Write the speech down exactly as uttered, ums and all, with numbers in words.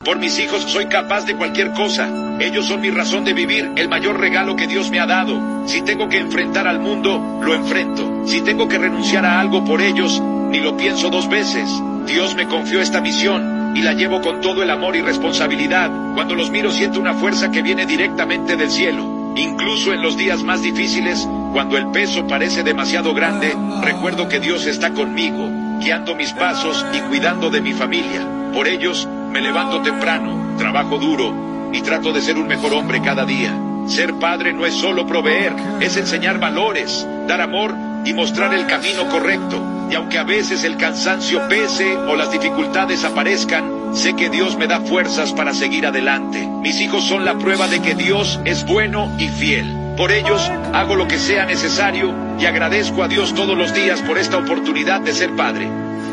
Por mis hijos soy capaz de cualquier cosa. Ellos son mi razón de vivir, el mayor regalo que Dios me ha dado. Si tengo que enfrentar al mundo, lo enfrento. Si tengo que renunciar a algo por ellos, ni lo pienso dos veces. Dios me confió esta misión, y la llevo con todo el amor y responsabilidad. Cuando los miro siento una fuerza que viene directamente del cielo. Incluso en los días más difíciles, cuando el peso parece demasiado grande, recuerdo que Dios está conmigo, guiando mis pasos y cuidando de mi familia. Por ellos, me levanto temprano, trabajo duro, y trato de ser un mejor hombre cada día. Ser padre no es solo proveer, es enseñar valores, dar amor y mostrar el camino correcto. Y aunque a veces el cansancio pese o las dificultades aparezcan, sé que Dios me da fuerzas para seguir adelante. Mis hijos son la prueba de que Dios es bueno y fiel. Por ellos, hago lo que sea necesario y agradezco a Dios todos los días por esta oportunidad de ser padre.